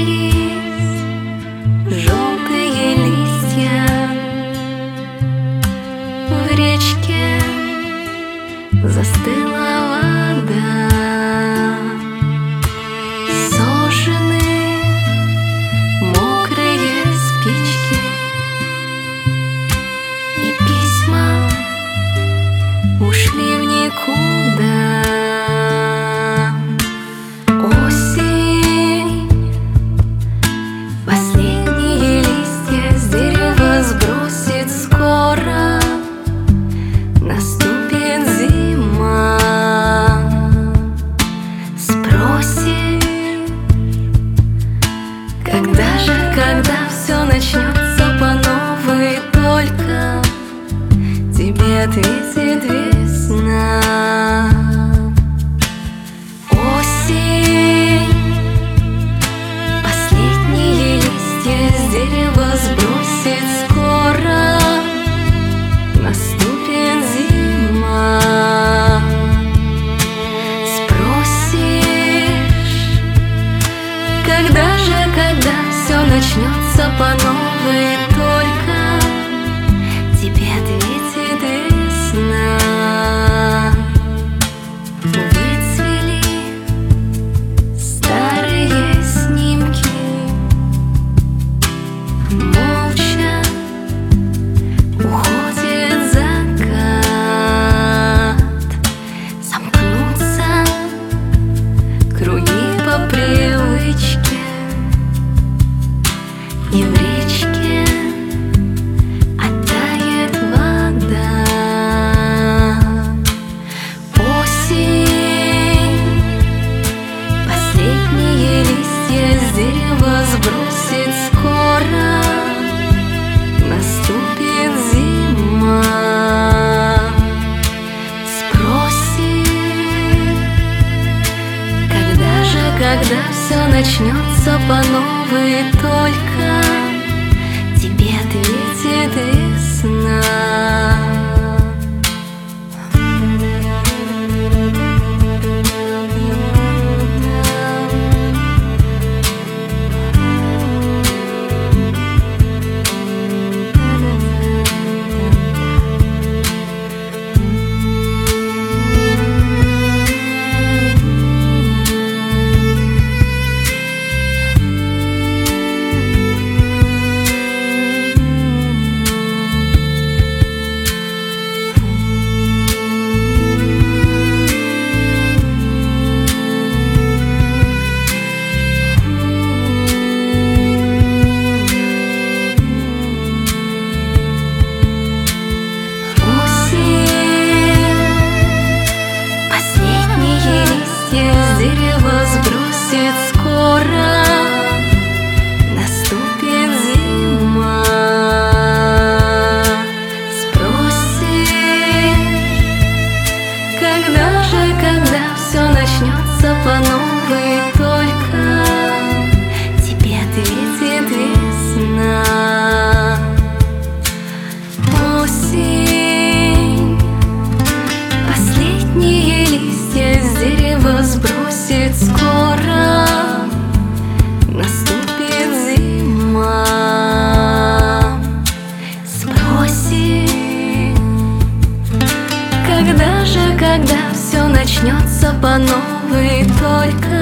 желтые листья в речке, застыла вода. Сожжены мокрые спички и письма ушли в никуда. Осень, последние листья с дерева сбросит скоро. Наступит зима, спросит, когда все начнется по новой, только тебе ответит весна. Осень, последние листья с дерева сбросит скоро. Наступит зима, спросишь, когда все начнется по новой, только тебе ответит весна. Выцвели старые снимки, молча уходит закат. Сомкнутся круги по привычке, и в речке оттает вода. Осень, последние листья с дерева сбросит скоро. Наступит зима, спросит, когда все начнется по новой, только тебе ответит весна. Сбросит скоро, наступит зима, спросит, когда все начнется по новой, только тебе ответит весна. Осень, последние листья с дерева сбросит скоро. Наступит зима, спросит, когда все начнется по новой, только